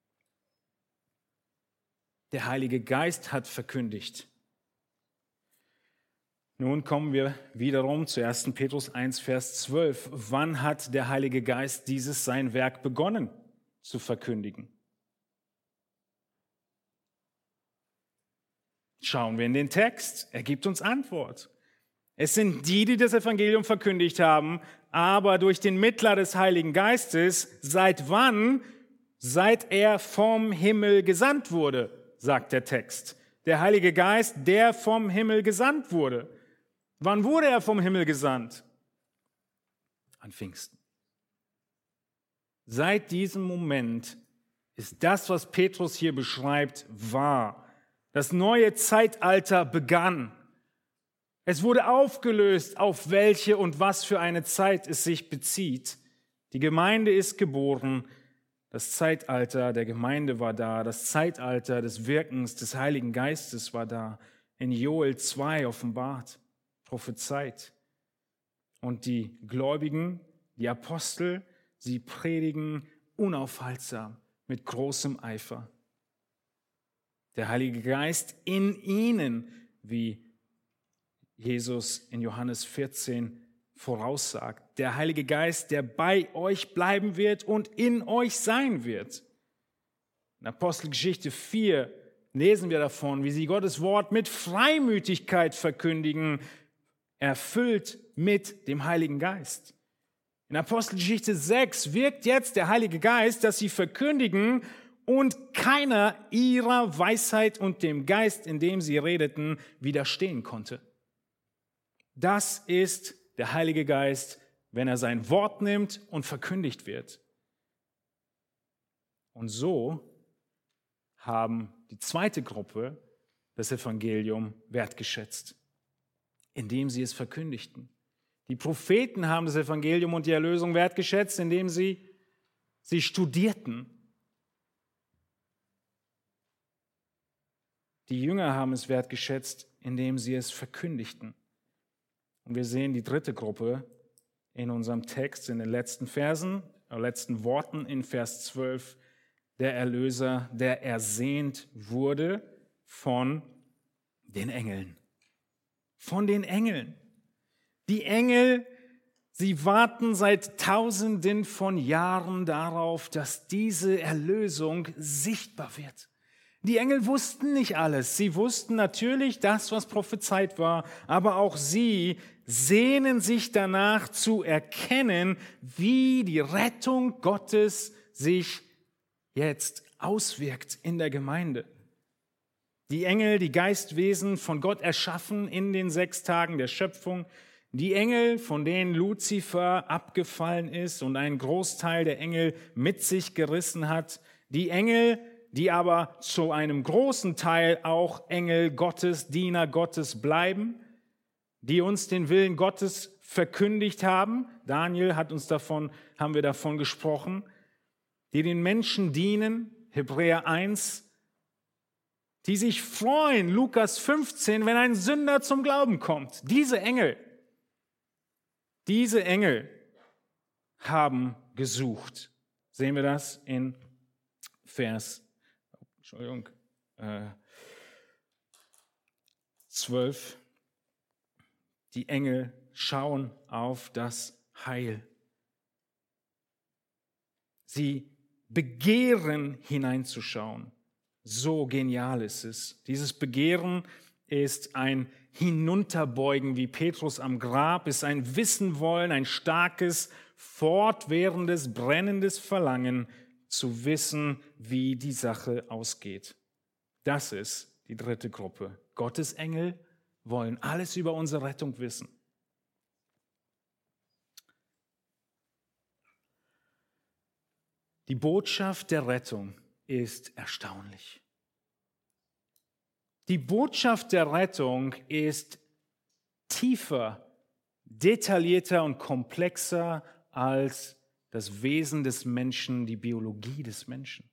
Der Heilige Geist hat verkündigt. Nun kommen wir wiederum zu 1. Petrus 1, Vers 12. Wann hat der Heilige Geist dieses sein Werk begonnen zu verkündigen? Schauen wir in den Text. Er gibt uns Antwort. Es sind die das Evangelium verkündigt haben, aber durch den Mittler des Heiligen Geistes. Seit wann? Seit er vom Himmel gesandt wurde, sagt der Text. Der Heilige Geist, der vom Himmel gesandt wurde. Wann wurde er vom Himmel gesandt? An Pfingsten. Seit diesem Moment ist das, was Petrus hier beschreibt, wahr. Das neue Zeitalter begann. Es wurde aufgelöst, auf welche und was für eine Zeit es sich bezieht. Die Gemeinde ist geboren. Das Zeitalter der Gemeinde war da. Das Zeitalter des Wirkens des Heiligen Geistes war da. In Joel 2 offenbart, prophezeit. Und die Gläubigen, die Apostel, sie predigen unaufhaltsam mit großem Eifer. Der Heilige Geist in ihnen, wie Jesus in Johannes 14 voraussagt. Der Heilige Geist, der bei euch bleiben wird und in euch sein wird. In Apostelgeschichte 4 lesen wir davon, wie sie Gottes Wort mit Freimütigkeit verkündigen, erfüllt mit dem Heiligen Geist. In Apostelgeschichte 6 wirkt jetzt der Heilige Geist, dass sie verkündigen und keiner ihrer Weisheit und dem Geist, in dem sie redeten, widerstehen konnte. Das ist der Heilige Geist, wenn er sein Wort nimmt und verkündigt wird. Und so haben die zweite Gruppe das Evangelium wertgeschätzt, indem sie es verkündigten. Die Propheten haben das Evangelium und die Erlösung wertgeschätzt, indem sie studierten. Die Jünger haben es wertgeschätzt, indem sie es verkündigten. Und wir sehen die dritte Gruppe in unserem Text, in den letzten Versen, letzten Worten in Vers 12. Der Erlöser, der ersehnt wurde von den Engeln. Von den Engeln. Die Engel, sie warten seit Tausenden von Jahren darauf, dass diese Erlösung sichtbar wird. Die Engel wussten nicht alles. Sie wussten natürlich das, was prophezeit war, aber auch sie sehnen sich danach zu erkennen, wie die Rettung Gottes sich jetzt auswirkt in der Gemeinde. Die Engel, die Geistwesen von Gott erschaffen in den 6 Tagen der Schöpfung, die Engel, von denen Luzifer abgefallen ist und einen Großteil der Engel mit sich gerissen hat, die Engel, die aber zu einem großen Teil auch Engel Gottes, Diener Gottes bleiben, die uns den Willen Gottes verkündigt haben. Daniel haben wir davon gesprochen, die den Menschen dienen, Hebräer 1, die sich freuen, Lukas 15, wenn ein Sünder zum Glauben kommt. Diese Engel haben gesucht. Sehen wir das in Vers 12. Die Engel schauen auf das Heil. Sie begehren hineinzuschauen. So genial ist es. Dieses Begehren ist ein Hinunterbeugen wie Petrus am Grab, ist ein Wissen wollen, ein starkes, fortwährendes, brennendes Verlangen zu wissen, wie die Sache ausgeht. Das ist die dritte Gruppe. Gottes Engel wollen alles über unsere Rettung wissen. Die Botschaft der Rettung ist erstaunlich. Die Botschaft der Rettung ist tiefer, detaillierter und komplexer als das Wesen des Menschen, die Biologie des Menschen.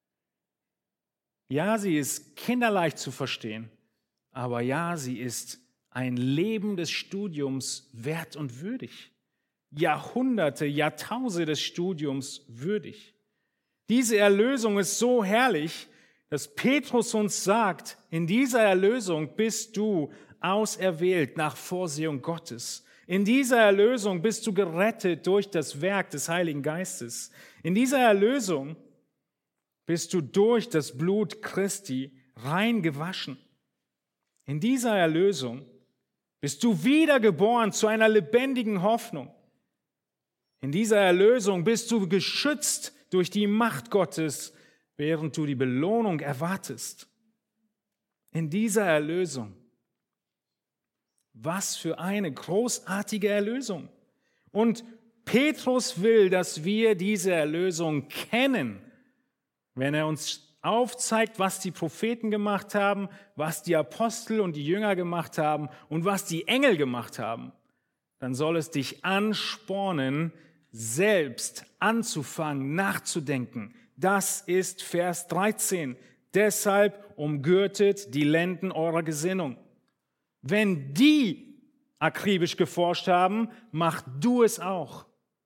Ja, sie ist kinderleicht zu verstehen, aber ja, sie ist ein Leben des Studiums wert und würdig. Jahrhunderte, Jahrtausende des Studiums würdig. Diese Erlösung ist so herrlich, dass Petrus uns sagt, in dieser Erlösung bist du auserwählt nach Vorsehung Gottes. In dieser Erlösung bist du gerettet durch das Werk des Heiligen Geistes. In dieser Erlösung bist du durch das Blut Christi rein gewaschen. In dieser Erlösung bist du wiedergeboren zu einer lebendigen Hoffnung. In dieser Erlösung bist du geschützt durch die Macht Gottes, während du die Belohnung erwartest. In dieser Erlösung Was für eine großartige Erlösung. Und Petrus will, dass wir diese Erlösung kennen, wenn er uns aufzeigt, was die Propheten gemacht haben, was die Apostel und die Jünger gemacht haben und was die Engel gemacht haben. Dann soll es dich anspornen, selbst anzufangen, nachzudenken. Das ist Vers 13. Deshalb umgürtet die Lenden eurer Gesinnung. Wenn die akribisch geforscht haben, mach du es auch.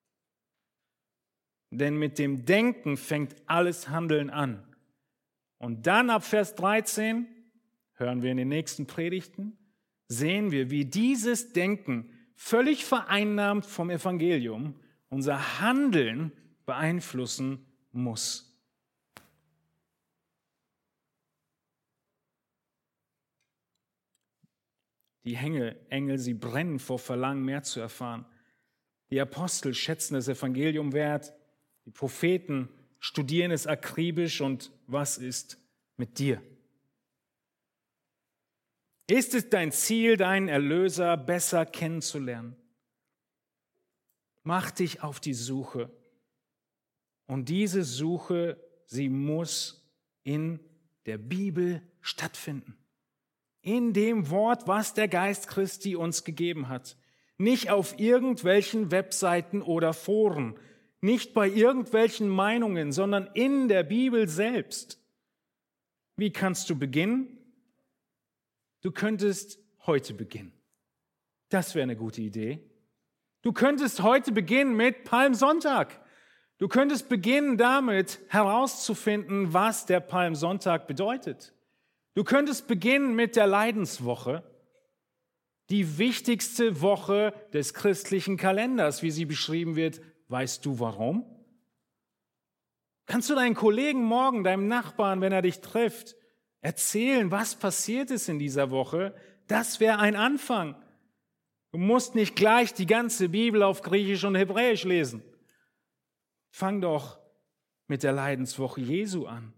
Denn mit dem Denken fängt alles Handeln an. Und dann ab Vers 13, hören wir in den nächsten Predigten, sehen wir, wie dieses Denken völlig vereinnahmt vom Evangelium unser Handeln beeinflussen muss. Die Engel, sie brennen vor Verlangen, mehr zu erfahren. Die Apostel schätzen das Evangelium wert. Die Propheten studieren es akribisch. Und was ist mit dir? Ist es dein Ziel, deinen Erlöser besser kennenzulernen? Mach dich auf die Suche. Und diese Suche, sie muss in der Bibel stattfinden. In dem Wort, was der Geist Christi uns gegeben hat. Nicht auf irgendwelchen Webseiten oder Foren, nicht bei irgendwelchen Meinungen, sondern in der Bibel selbst. Wie kannst du beginnen? Du könntest heute beginnen. Das wäre eine gute Idee. Du könntest heute beginnen mit Palmsonntag. Du könntest beginnen damit herauszufinden, was der Palmsonntag bedeutet. Du könntest beginnen mit der Leidenswoche, die wichtigste Woche des christlichen Kalenders, wie sie beschrieben wird. Weißt du warum? Kannst du deinen Kollegen morgen, deinem Nachbarn, wenn er dich trifft, erzählen, was passiert ist in dieser Woche? Das wäre ein Anfang. Du musst nicht gleich die ganze Bibel auf Griechisch und Hebräisch lesen. Fang doch mit der Leidenswoche Jesu an.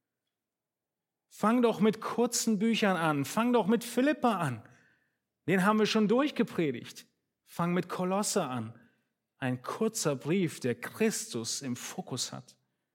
Fang doch mit kurzen Büchern an. Fang doch mit Philippa an. Den haben wir schon durchgepredigt. Fang mit Kolosser an. Ein kurzer Brief, der Christus im Fokus hat.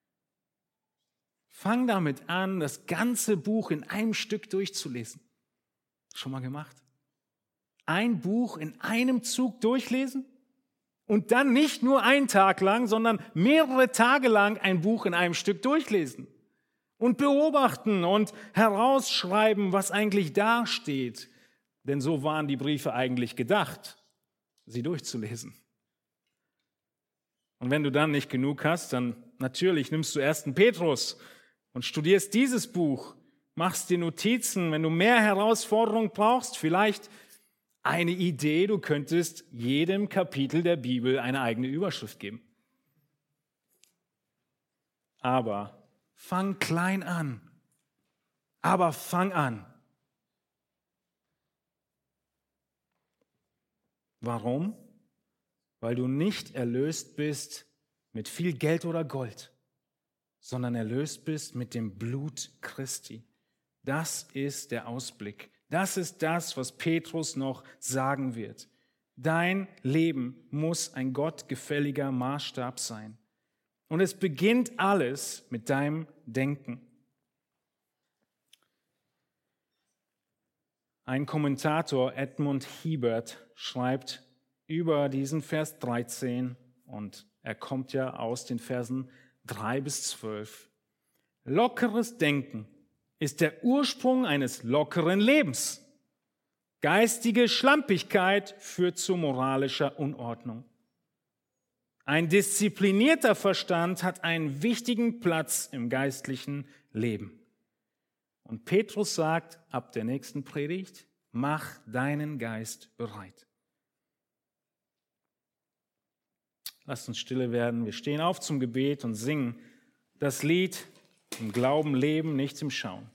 Fang damit an, das ganze Buch in einem Stück durchzulesen. Schon mal gemacht? Ein Buch in einem Zug durchlesen? Und dann nicht nur einen Tag lang, sondern mehrere Tage lang ein Buch in einem Stück durchlesen. Und beobachten und herausschreiben, was eigentlich da steht. Denn so waren die Briefe eigentlich gedacht, sie durchzulesen. Und wenn du dann nicht genug hast, dann natürlich nimmst du 1. Petrus und studierst dieses Buch, machst dir Notizen. Wenn du mehr Herausforderung brauchst, vielleicht eine Idee, du könntest jedem Kapitel der Bibel eine eigene Überschrift geben. Aber fang klein an. Aber fang an. Warum? Weil du nicht erlöst bist mit viel Geld oder Gold, sondern erlöst bist mit dem Blut Christi. Das ist der Ausblick. Das ist das, was Petrus noch sagen wird. Dein Leben muss ein gottgefälliger Maßstab sein. Und es beginnt alles mit deinem Denken. Ein Kommentator, Edmund Hiebert, schreibt über diesen Vers 13, und er kommt ja aus den Versen 3 bis 12. Lockeres Denken ist der Ursprung eines lockeren Lebens. Geistige Schlampigkeit führt zu moralischer Unordnung. Ein disziplinierter Verstand hat einen wichtigen Platz im geistlichen Leben. Und Petrus sagt ab der nächsten Predigt, mach deinen Geist bereit. Lasst uns stille werden. Wir stehen auf zum Gebet und singen das Lied im Glauben leben, nichts im Schauen.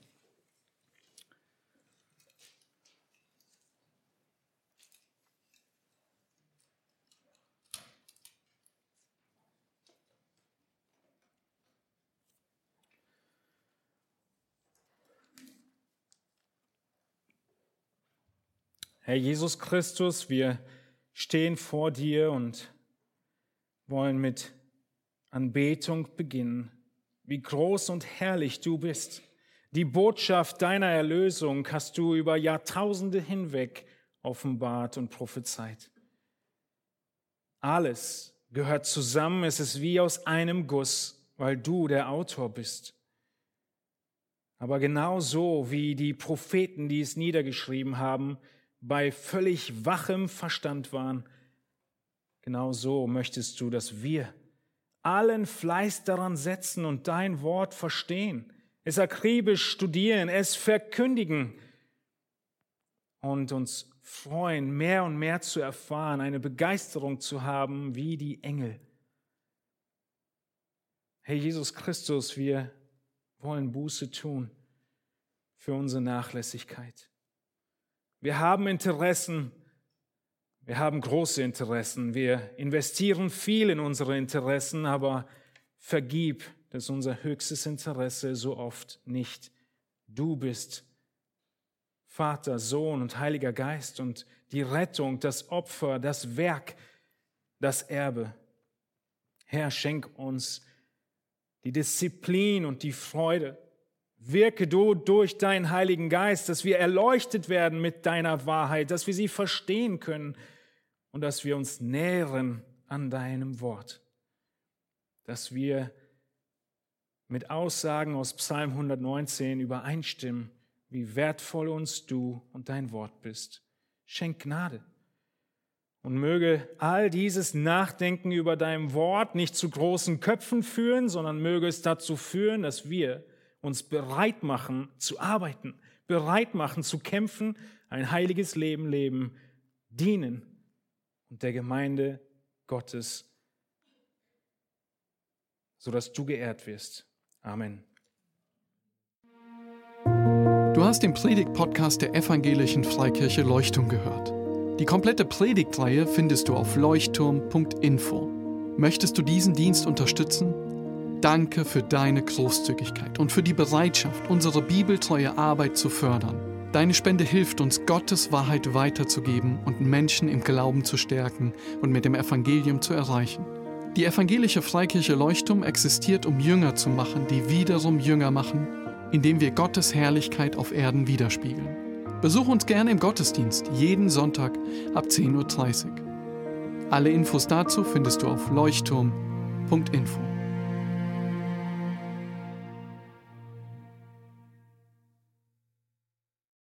Herr Jesus Christus, wir stehen vor dir und wollen mit Anbetung beginnen. Wie groß und herrlich du bist. Die Botschaft deiner Erlösung hast du über Jahrtausende hinweg offenbart und prophezeit. Alles gehört zusammen, es ist wie aus einem Guss, weil du der Autor bist. Aber genauso wie die Propheten, die es niedergeschrieben haben, bei völlig wachem Verstand waren, genauso möchtest du, dass wir allen Fleiß daran setzen und dein Wort verstehen, es akribisch studieren, es verkündigen und uns freuen, mehr und mehr zu erfahren, eine Begeisterung zu haben wie die Engel. Herr Jesus Christus, wir wollen Buße tun für unsere Nachlässigkeit. Wir haben Interessen, wir haben große Interessen, wir investieren viel in unsere Interessen, aber vergib, dass unser höchstes Interesse so oft nicht du bist. Vater, Sohn und Heiliger Geist und die Rettung, das Opfer, das Werk, das Erbe. Herr, schenk uns die Disziplin und die Freude. Wirke du durch deinen Heiligen Geist, dass wir erleuchtet werden mit deiner Wahrheit, dass wir sie verstehen können und dass wir uns nähren an deinem Wort. Dass wir mit Aussagen aus Psalm 119 übereinstimmen, wie wertvoll uns du und dein Wort bist. Schenk Gnade. Und möge all dieses Nachdenken über dein Wort nicht zu großen Köpfen führen, sondern möge es dazu führen, dass wir uns bereit machen zu arbeiten, bereit machen zu kämpfen, ein heiliges Leben leben, dienen und der Gemeinde Gottes, sodass du geehrt wirst. Amen. Du hast den Predigt-Podcast der Evangelischen Freikirche Leuchtung gehört. Die komplette Predigtreihe findest du auf leuchtturm.info. Möchtest du diesen Dienst unterstützen? Danke für deine Großzügigkeit und für die Bereitschaft, unsere bibeltreue Arbeit zu fördern. Deine Spende hilft uns, Gottes Wahrheit weiterzugeben und Menschen im Glauben zu stärken und mit dem Evangelium zu erreichen. Die Evangelische Freikirche Leuchtum existiert, um Jünger zu machen, die wiederum Jünger machen, indem wir Gottes Herrlichkeit auf Erden widerspiegeln. Besuch uns gerne im Gottesdienst, jeden Sonntag ab 10:30 Uhr. Alle Infos dazu findest du auf leuchtturm.info.